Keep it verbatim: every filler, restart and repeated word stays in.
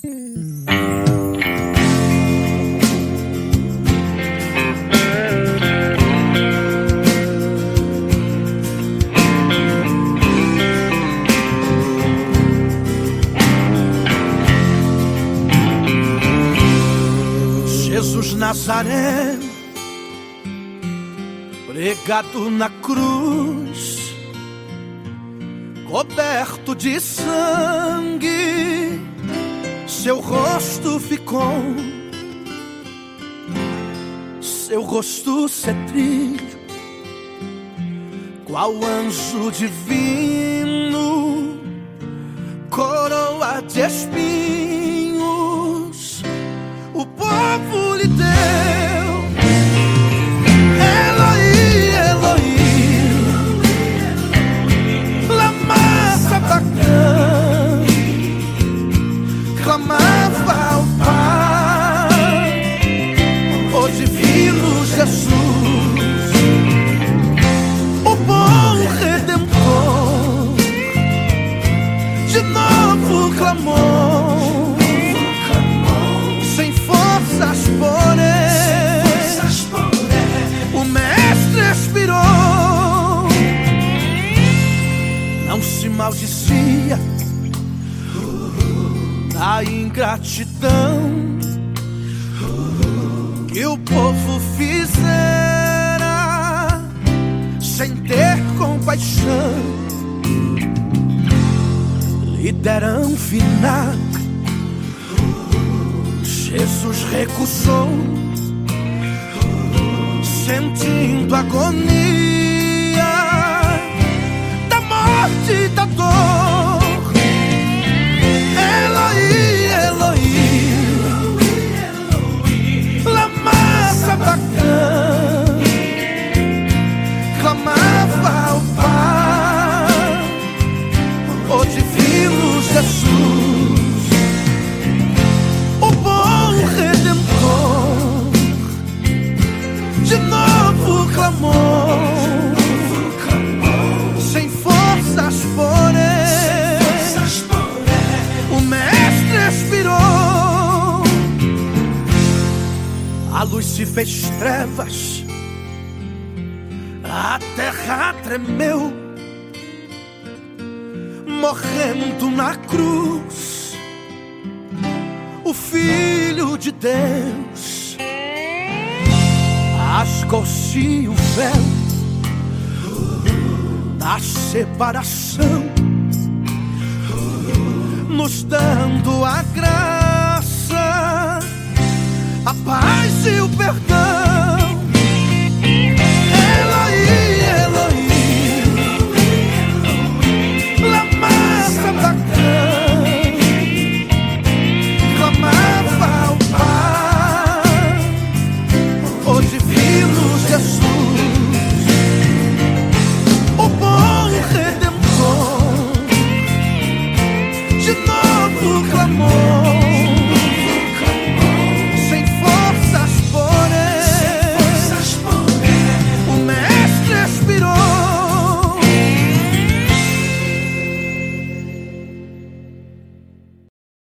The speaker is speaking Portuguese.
Jesus Nazaré, pregado na cruz, coberto de sangue, seu rosto ficou, seu rosto cetrilho, qual anjo divino, coroa de espinhos, o povo lhe deu. Eloi, Eloi, lama sabachthani, clamava ao Pai, o divino Jesus, o bom Redentor, de novo clamou, sem forças porém, o mestre expirou, não se maldizia da ingratidão que o povo fizera, sem ter compaixão, lhe deram vinagre, Jesus recusou, sentindo agonia da morte e da dor. Eloi, Eloi, lama sabachthani, clamava ao Pai, o divino Jesus, o bom Redentor, de novo clamou, sem forças porém, o mestre expirou, a luz se fez trevas, a terra tremeu, morrendo na cruz, o Filho de Deus, rasgou-se o véu da separação, nos dando a graça, a paz e o perdão.